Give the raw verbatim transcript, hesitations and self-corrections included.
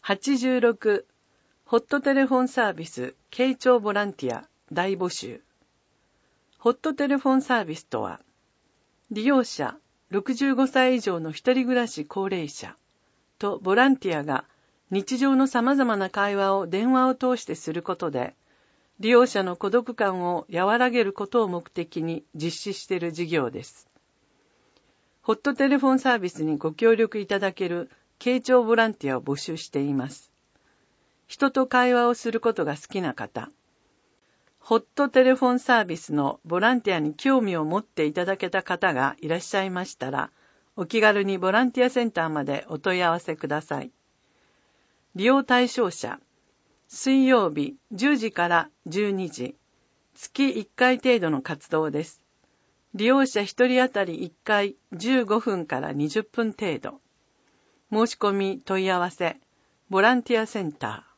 はちじゅうろくホットテレフォンサービス傾聴ボランティア大募集。ホットテレフォンサービスとは、利用者ろくじゅうごさい以上の一人暮らし高齢者とボランティアが日常の様々な会話を電話を通してすることで、利用者の孤独感を和らげることを目的に実施している事業です。ホットテレフォンサービスにご協力いただける傾聴ボランティアを募集しています。人と会話をすることが好きな方、ホットテレフォンサービスのボランティアに興味を持っていただけた方がいらっしゃいましたら、お気軽にボランティアセンターまでお問い合わせください。利用対象者、水曜日じゅうじからじゅうにじ、月いっかい程度の活動です。利用者ひとり当たりいっかいじゅうごふんからにじゅっぷん程度。申し込み問い合わせ、ボランティアセンター。